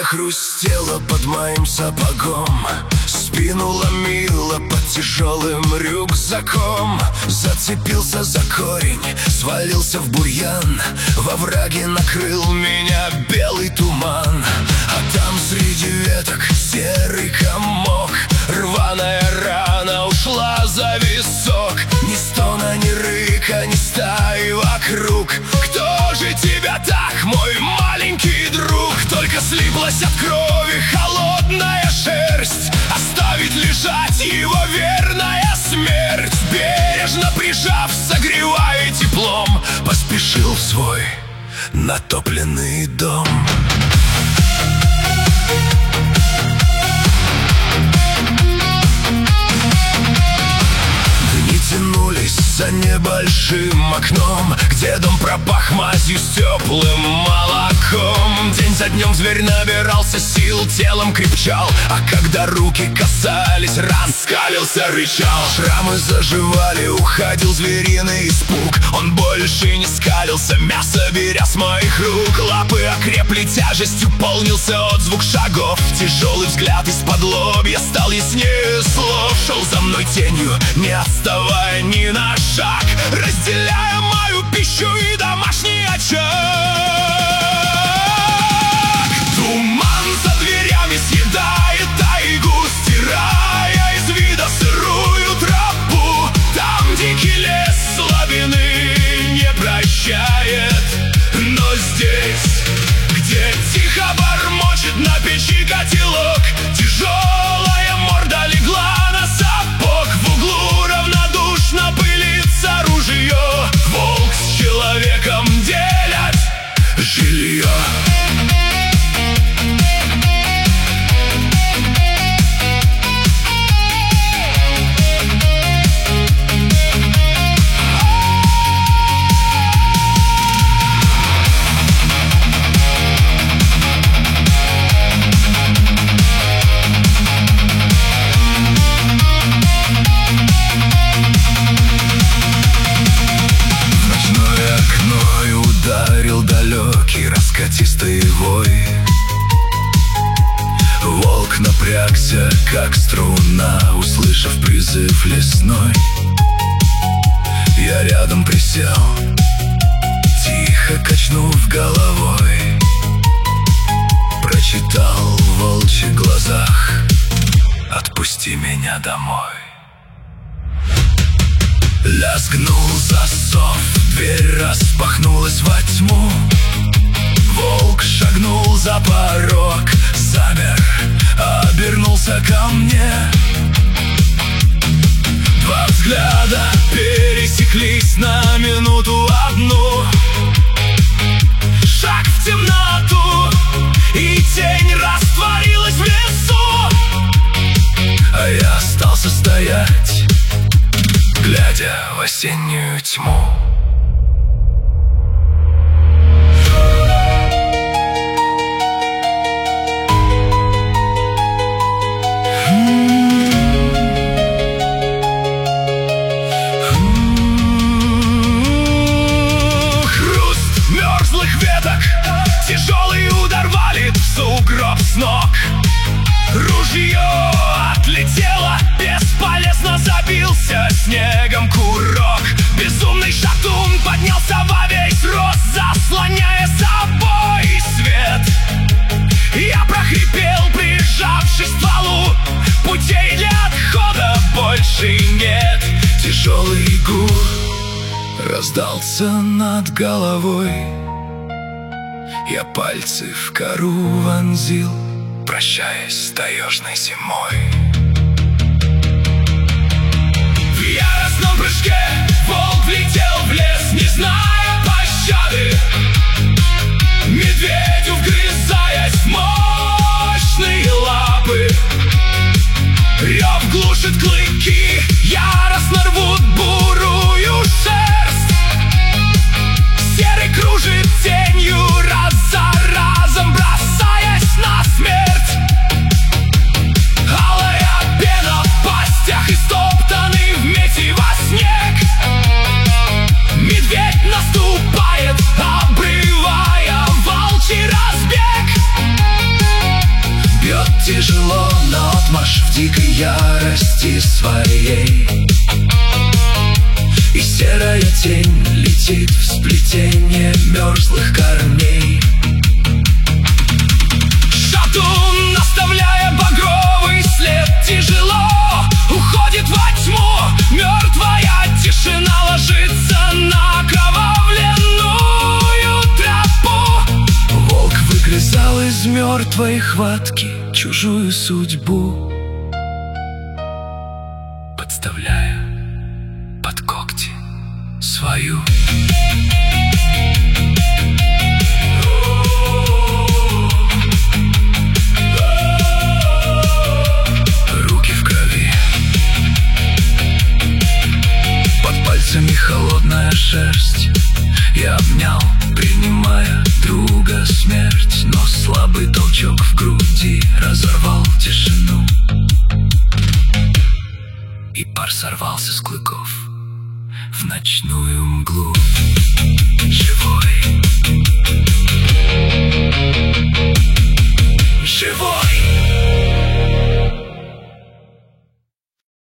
хрустело под моим сапогом, спину ломило под тяжелым рюкзаком. Зацепился за корень, свалился в бурьян, во враге накрыл меня белый туман. А там среди веток серый комок, рваная рана ушла за висок. Ни стона, ни рыка, ни стаи вокруг. Кто же тебя так, мой маленький друг? Только слиплась от крови холодная шерсть, оставить лежать его верная смерть. Бережно прижав, согревая теплом, поспешил в свой натопленный дом. Тянулись за небольшим окном, где дом пропах мазью с теплым молоком. День за днем зверь набирался сил, телом крепчал, а когда руки касались ран, скалился, рычал. Шрамы заживали, уходил звериный испуг. Он больше не скалился, мясо беря с моих рук. Лапы окрепли тяжестью, полнился отзвук шагов. Тяжелый взгляд из-под лобья стал яснее слов. Шел за мной тенью, не отставая ни на шаг, разделяя мою пищу и домашний очаг. Туман за дверями съедает тайгу, стирая из вида сырую тропу. Там дикий лес слабины не прощает, но здесь, где тихо бормочет на печи котелок, тяжелая морда легла на сапог. В углу равнодушно пылится ружье, волк с человеком делят жилье. Далекий раскатистый вой. Волк напрягся, как струна, услышав призыв лесной. Я рядом присел, тихо качнув головой. Прочитал в волчьих глазах: отпусти меня домой. Лязгнул засов, дверь распахнулась во тьму. Волк шагнул за порог, замер, обернулся ко мне. Два взгляда пересеклись на минуту одну. Шаг в темноту, и тень растворилась в лесу. А я остался стоять, глядя в осеннюю тьму. Хруст мерзлых веток, тяжелый удар валит в сугроб с ног. Ружье отлетело, бесполезно забился снегом курок. Безумный шатун поднялся во весь рост, заслоняя собой свет. Я прохрипел, прижавшись к стволу: путей для отхода больше нет. Тяжелый гул раздался над головой. Я пальцы в кору вонзил, прощаясь с таежной зимой. В яростном прыжке волк влетел в лес, не зная пощады. Медведю вгрызаясь в мощные лапы. Рев глушит клыки, яростно рвут бурую шерсть. Серый кружит тенью, раз за разом бросаясь на смерть. Алая пена в пастях, истоптанный в месиво снег. Медведь наступает, обрывая волчий разбег. наотмашь в дикой ярости своей. И серая тень летит в сплетение мерзлых корней. Шатун, наставляя багровый след, тяжело уходит во тьму. Мертвая тишина ложится на окровавленную тропу. Волк выгрызал из мертвой хватки чужую судьбу, подставляя под когти свою. Руки в крови, под пальцами холодная шерсть. Я обнял, принимая друга смерть, но слабый толчок в груди разорвал тишину, и пар сорвался с клыков в ночную мглу. Живой, живой.